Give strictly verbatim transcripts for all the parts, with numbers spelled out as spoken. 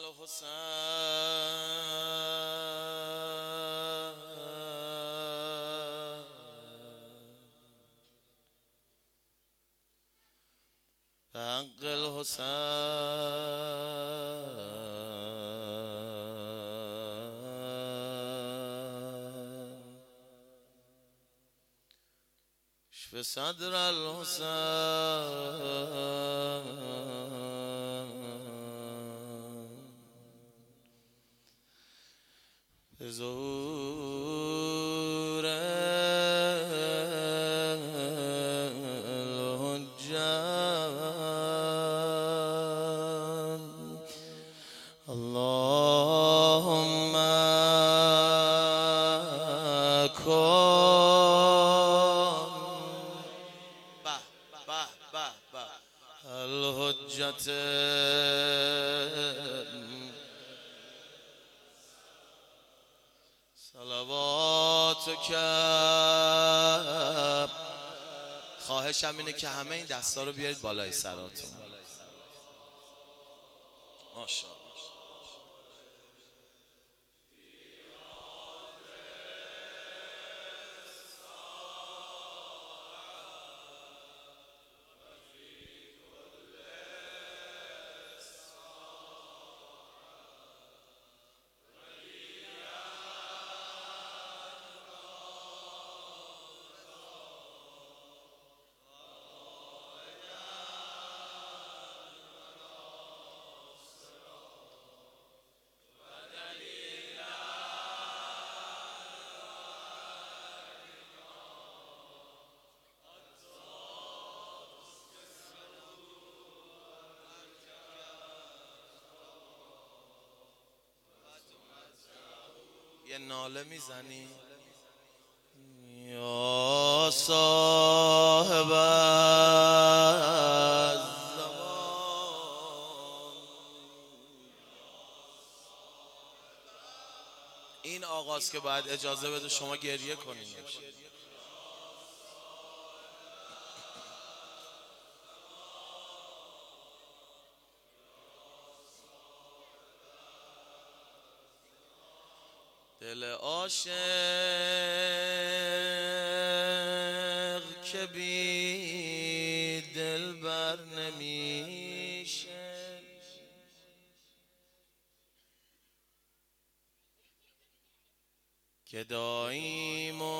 حق الحسین اشف صدر الحسین به ظهور اللهم کن به به به به الحجت صلواتک. خواهشم اینه که همه این دستا رو بیارید بالای سراتون. ماشاءالله. یه ناله میزنی یا صاحب الزمان. این آغاز که باید اجازه بده شما گریه کنید. دل عاشق که بی دلبر نمیشه، گداییم و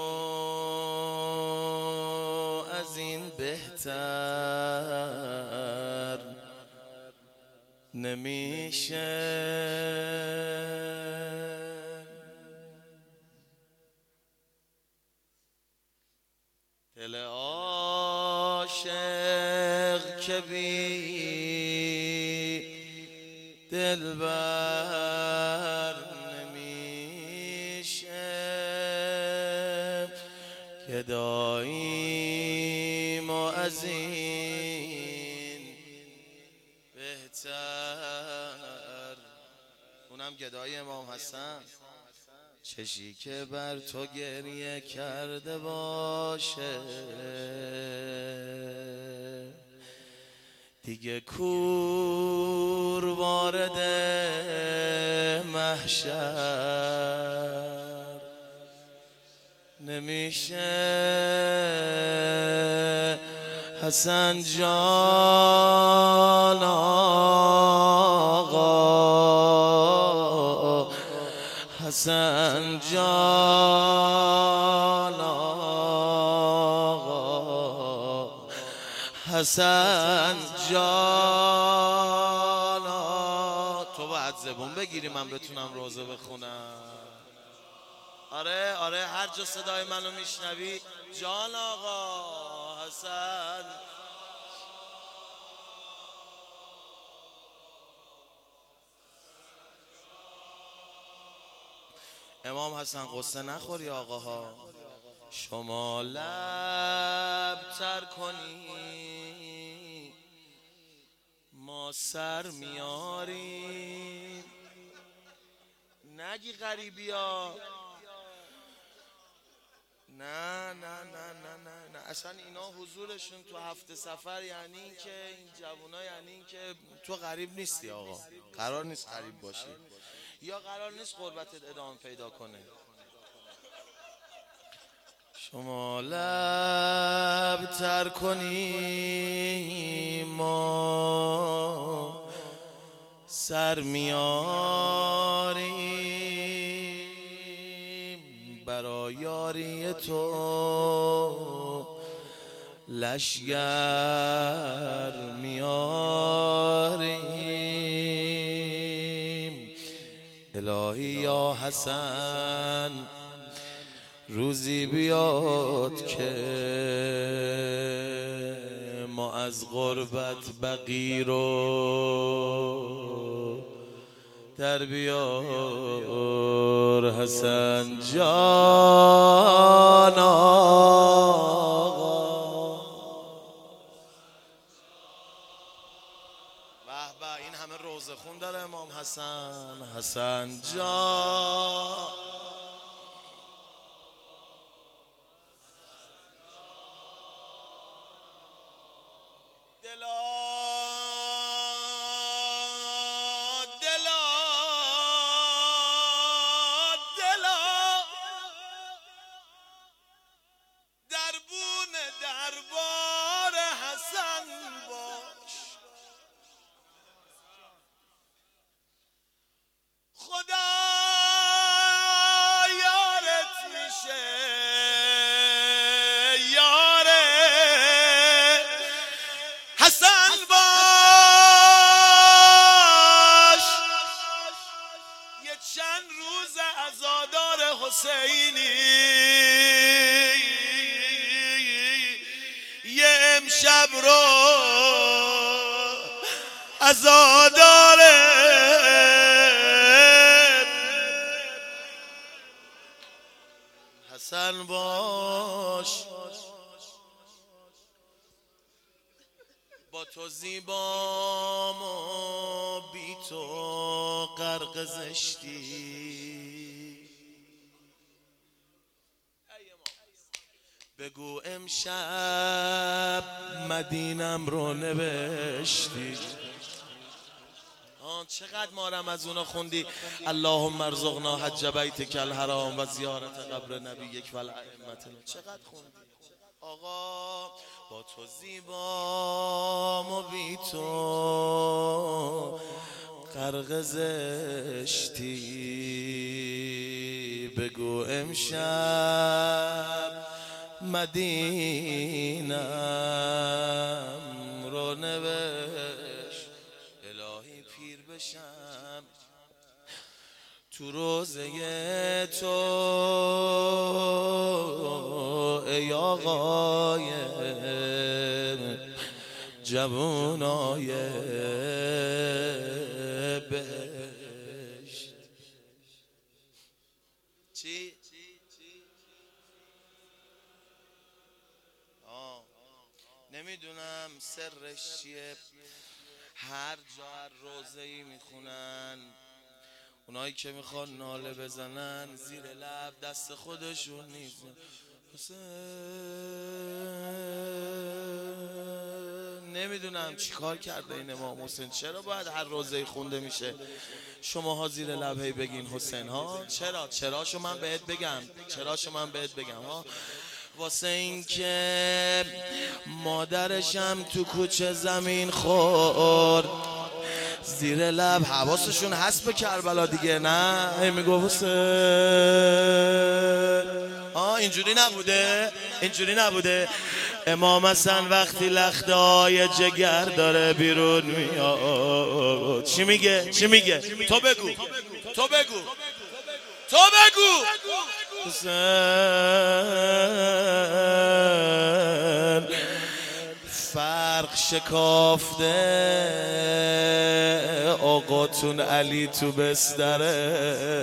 از این بهتر نمیشه. دل عاشق که بی دلبر نمیشه، گداییم و از این بهتر. اونم گدای امام حسن. چشی که بر تو گریه کرده باشه دیگه کور وارد محشر نمیشه. حسن جان آقا، حسن جان آقا، حسن جان آقا. تو باید زبون بگیری من بتونم روزه بخونم. آره آره هر جا صدای منو میشنوی جان آقا حسن. امام حسن قصه نخوری آقاها، شما لب تر کنی ما سر میاریم. نگی غریبی ها، نه نه نه نه نه نه اصلا اینا حضورشون تو هفته سفر یعنی این که این جوونا یعنی این که تو غریب نیستی آقا، قرار نیست غریب باشی یا قرار نیست غربتت ادامه پیدا کنه. شما لب تر کنی ما سر میاریم برای یاری تو لشگر میاریم. الهی یا حسن روزی بیاد که ما از غربت بقی رو در بیار حسن جان آقا. به به این همه روزه خون داره امام حسن. حسن جان دلا دلا دلا دربون دربار حسن باش. خدا یارت میشه یاره حسن باش. یه چند روز عزادار حسینی یه امشب رو عزادار حسن باش. با تو زیبام و بی تو غرق زشتی بگو امشب مدینم رو نوشتی. آن چقدر ما رمضان خوندی اللهم ارزقنا حج بیتک الحرام و زیارت قبر نبیک و الائمه. چقدر خوندی آقا. با تو زیبام و بی تو غرق زشتی بگو امشب مدینم رو نوشت. الهی پیر بشم تو روزه تو ای آقای جوانای بهشت. چی؟ آه نمیدونم سرش چیه. هر جا هر روزه‌ای میخونن اونایی که میخوان ناله بزنن زیر لب دست خودشون نیست. حسین نمیدونم چی کار کرده این امام حسین. چرا باید هر روزه خونده میشه شماها زیر لب هی بگین حسین ها؟ چرا؟ چراشو من بهت بگم چراشو من بهت بگم ها. واسه این که مادرشم تو کوچه زمین خورد زیر لب حواسشون هست به کربلا دیگه. نه هی میگو حسین. آه اینجوری نبوده اینجوری نبوده. امام حسن وقتی لخته‌های جگر داره بیرون میاد چی میگه چی میگه؟ تو بگو تو بگو تو بگو. حسین فرق شکافته آقاتون علی تو بستره.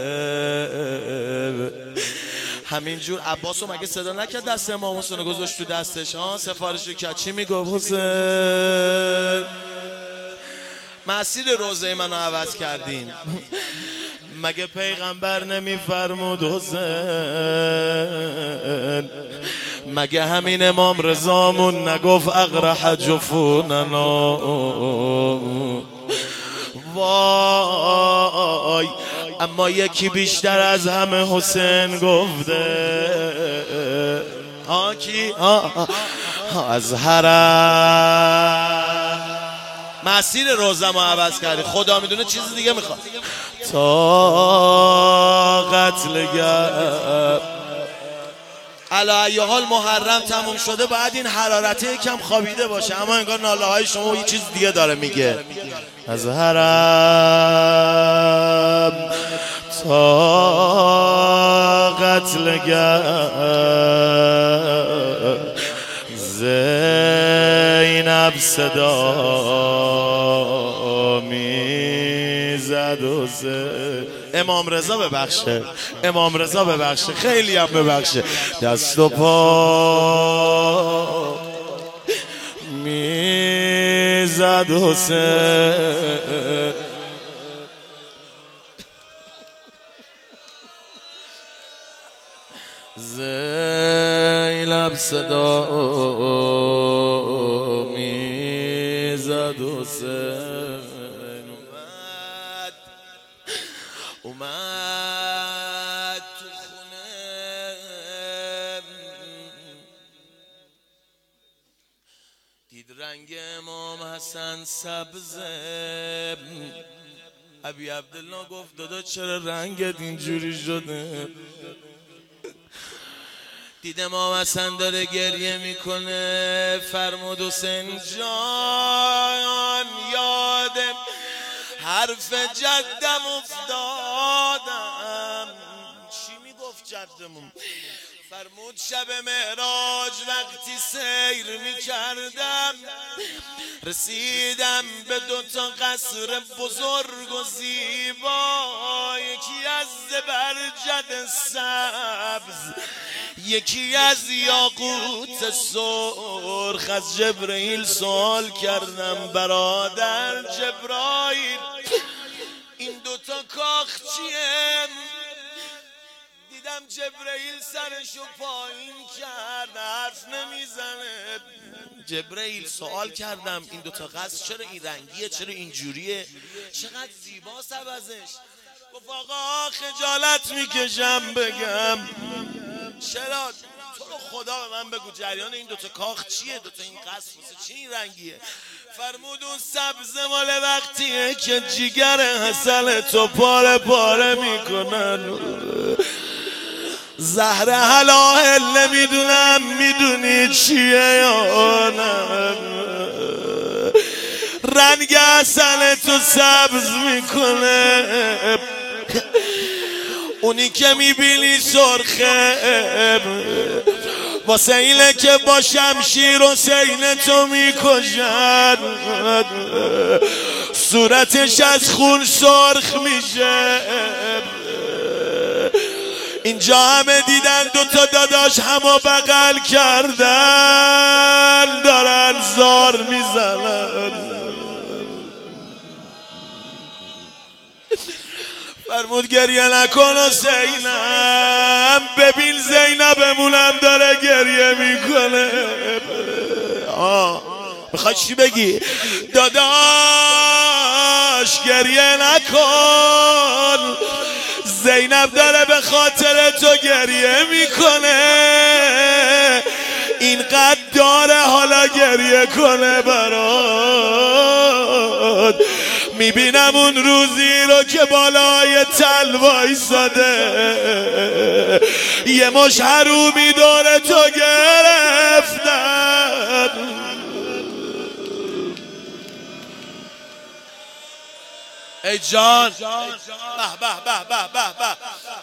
همینجور عباسو مگه صدا نکرد دست امام حسین رو گذاشت تو دستش ها سفارشی کرد. چی میگو حسین؟ مسیر روزه منو عوض کردین. مگه پیغمبر نمیفرمود حسین؟ مگه همین امام رضامون نگفت اقرح جفوننا؟ وای اما یکی بیشتر از همه حسین گفته. آه کی؟ آه از حرم مسیر روزم رو عوض کردی، خدا میدونه چیز دیگه میخواد. تا قتل گر علا ای حال محرم تموم شده، باید این حرارته یکم خوابیده باشه، اما انگار ناله های شما یه چیز دیگه داره میگه. از حرم تا قتل گر زینب صدا میزد و زد. امام رضا ببخشه، امام رضا ببخشه، خیلی هم ببخشه. دست و پا میزد حسین، زینب صدا میزد حسین. اومد اومد تو خونه، دید رنگ امام حسن سبزه. ابی عبدالله گفت دادا چرا رنگت اینجوری شده؟ دید امام حسن داره گریه میکنه، فرمود حسین جان یادم حرف جدم افتادم. چی میگفت جدمون؟ فرمود شب معراج وقتی سیر میکردم رسیدم به دوتا قصر بزرگ و زیبا، یکی از زبرجد سبز، یکی از یاقوت سرخ. از جبرئیل سوال کردم برادر جبرائیل این دوتا کاخ چیه؟ دیدم جبرئیل سرشو پایین کرد، حرف نمیزنه. جبرئیل سوال کردم این دوتا قصر چرا این رنگیه، چرا اینجوریه، چقدر زیباست عوضش؟ گفت آقا خجالت میکشم بگم. چرا؟ تو رو خدا به من بگو جریان این دوتا کاخ چیه، دوتا این قصر واسه چی این رنگیه؟ فرمود اون سبز مال وقتیه که جیگر حسن تو پاره پاره میکنن. زهر حلال نمیدونم میدونی چیه یا نه؟ رنگ حسن تو سبز میکنه، اونی که میبینی سرخه، واسه اینه که با شمشیر حسین تو میکشن، صورتش از خون سرخ میشه. اینجا همه دیدن دوتا داداش همو بغل کردن، دارن زار میزنن. فرمود گریه نکن حسینم، ببین زینبمونم داره گریه میکنه. آه میخوای چی بگی؟ داداش گریه نکن، زینب داره به خاطر تو گریه میکنه، اینقدر داره حالا گریه کنه برات. میبینم اون روزی رو که بالای تل وایساده، یه مش حرومی داره تو گرفتن. ای جان به به به به به به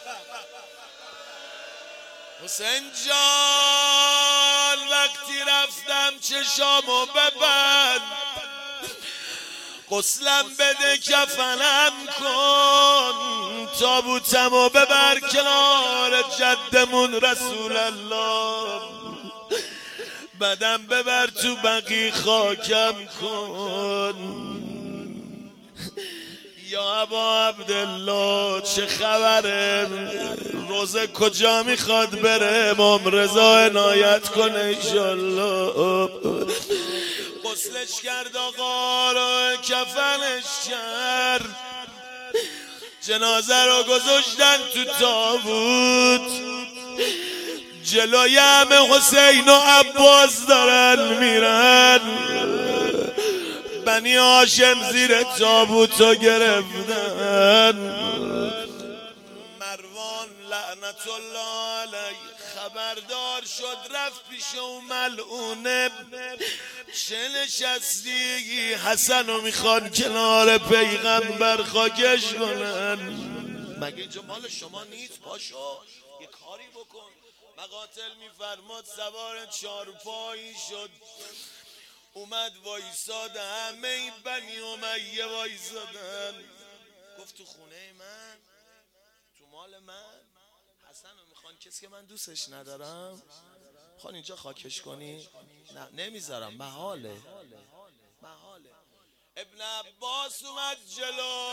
حسین جان، وقتی رفتم چشامو ببند، غسلم بده کفنم کن، تابوتمو ببر کنار جدمون رسول الله، بدم ببر تو بقی خاکم کن. یا ابا عبدالله چه خبره؟ روزه کجا میخواد بره؟ امام رضا عنایت کنه ایشالله. غسلش کرد آقا رو، کفنش کرد، جنازه رو گذاشتن تو تابوت. جلوی همه حسین و عباس دارن میرن، بنی هاشم زیر تابوتو گرفتن. مروان لعنت الله علیه خبردار شد، رفت پیش اون ملعونه. چه نشستی؟ حسنو میخوان کنار پیغمبر خاکش کنن. مگه اینجا مال شما نیست؟ پاشو یه کاری بکن. مقاتل میفرماد سوار چارپایی شد، اومد وایساد، همه این بنی امیه وایسادن. گفت تو خونه من، تو مال من، حسن رو میخوان کسی که من دوستش ندارم میخوان اینجا خاکش کنی؟ نه نمیذارم، محاله محاله. ابن عباس اومد جلو،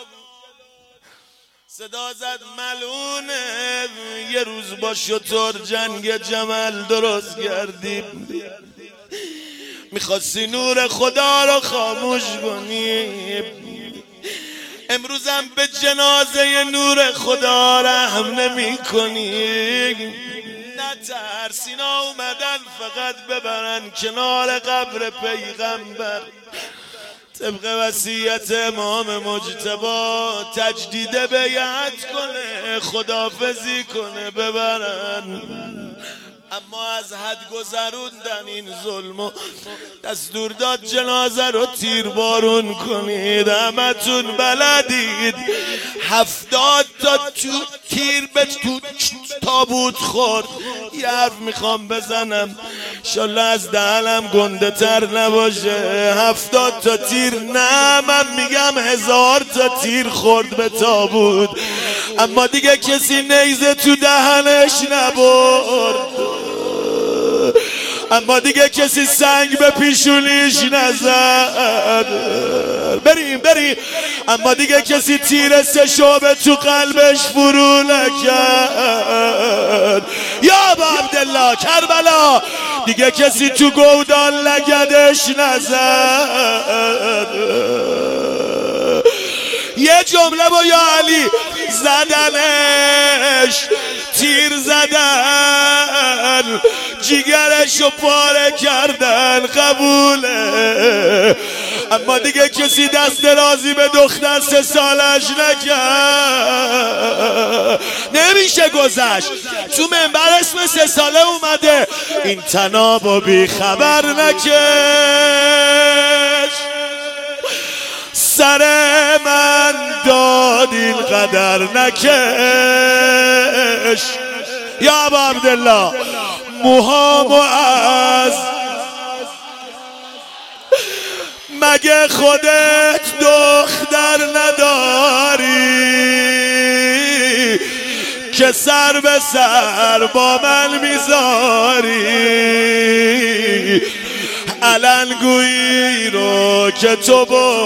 صدا زد ملعونه، یه روز با شتر جنگ جمل درست کردیم، میخواستی نور خدا رو خاموش کنی، امروزم به جنازه نور خدا رحم نمی کنی. نترس، اینا اومدن فقط ببرن کنار قبر پیغمبر، طبق وصیت امام مجتبی تجدید بیعت کنه، خدافزی کنه، ببرن. اما از حد گذروندن این ظلمو، دستور داد جنازه رو تیر بارون کنید. همتون بلدید هفتاد تا تو تیر به تو تابوت خورد. یه حرف میخوام بزنم انشالله از دهنم گنده تر نباشه. هفتاد تا تیر نه، من میگم هزار تا تیر خورد به تابوت، اما دیگه کسی نیزه تو دهنش نبرد، اما دیگه کسی سنگ به پیشونیش نزد. بریم بریم. اما دیگه کسی تیر سه شعبه تو قلبش فرو نکرد. یا ابا عبدالله کربلا دیگه کسی تو گودال لگدش نزد. یه جمله با یا علی زدنش، تیر زدن، جیگرشو پاره کردن، قبوله، اما دیگه کسی دست درازی به دختر سه سالش نکرد. نمیشه گذشت. تو منبر اسم سه ساله اومده، این تنابو بی خبر نکش، سر من داد این قدر نکش. یا ابا عبدالله موهامو از مگه خودت دختر نداری که سر به سر با من میذاری؟ علنگویی رو که تو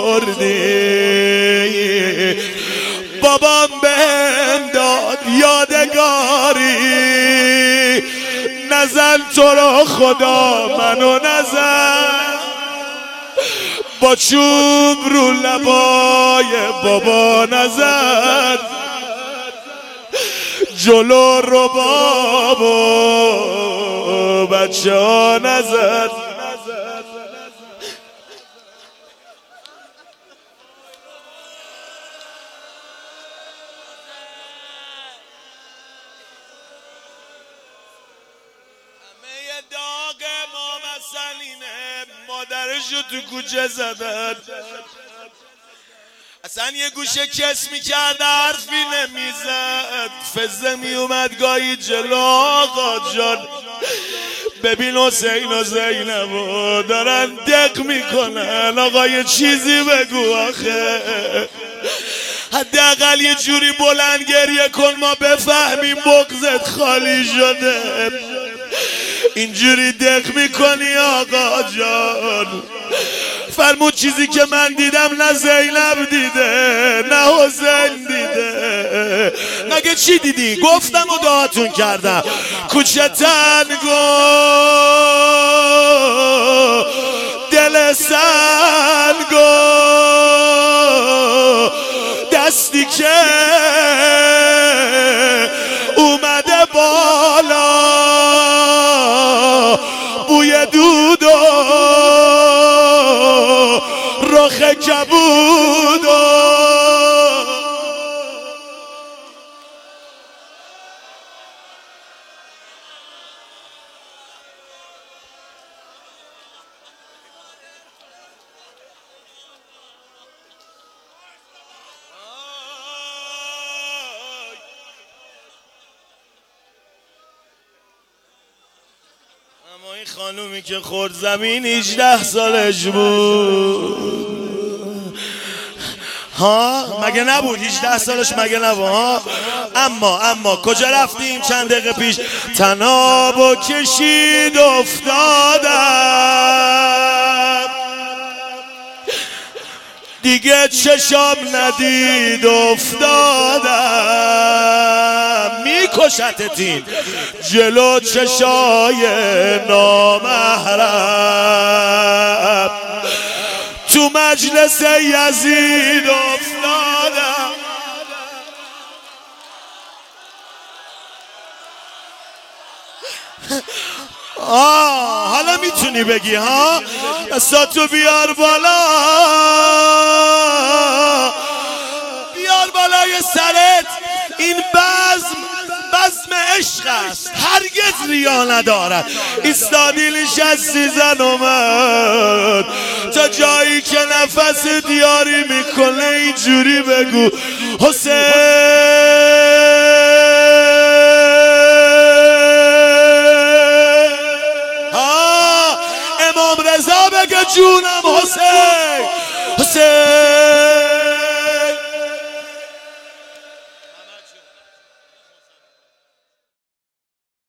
بردی بابام بهم داد یادگاری، نزن تو رو خدا منو نزن، با چوب رو لبای بابا نزن، جلو رو بابا بچه ها نزن. داغ امام حسنینه، مادرشو تو کوچه زدن، اصلا یه گوشه کس میکرد حرفی نمیزد، فزه میومد گاهی جلو آقا جان، ببین حسین و زینبو دارن دق میکنن، آقا یه چیزی بگو آخه، حداقل یه جوری بلند گریه کن ما بفهمیم بغضت خالی شده. اینجوری دق میکنی آقا جان، فرمود چیزی که من دیدم نه زینب دیده نه حسین دیده. مگه چی دیدی؟ گفتم و دعاتون کردم. کوچه تنگو دل سنگو دستی که اومده بالا بوی دود و رخ کبود و اما این خانومی که خورد زمین هجده سالش بود. ها مگه نبود؟ هجده سالش مگه نبود؟ ها اما اما کجا رفتیم چند دقیقه پیش؟ تنابو کشید افتادم دیگه چشام ندید افتادم. میکشتتین جلو چشای نامحرم تو مجلس یزید افتادم. آه حالا میتونی بگی ها؟ دستاتو بیار بالا بیار بالای سرت. این بزم بزم عشق است هرگز ریا ندارد. ایستادی نشستی زن اومد تا جایی که نفس دیاری میکنه اینجوری بگو حسین. امام رضا بگه جونم حسین حسین.